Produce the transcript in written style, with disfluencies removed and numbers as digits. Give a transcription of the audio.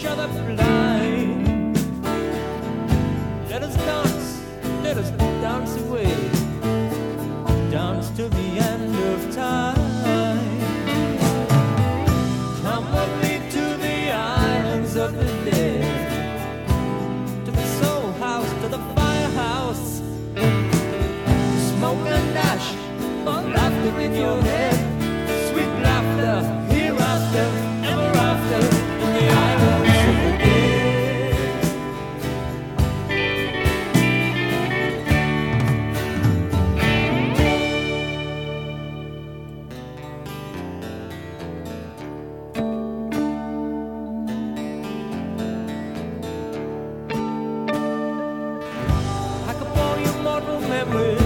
each other blind. Let us dance away, dance to the end of time. Come with me to the islands of the dead, to the soul house, to the firehouse, smoke and ash, laughter in your head, sweet laughter, hereafter, ever after, in the islands of the dead. I could pour you mortal memories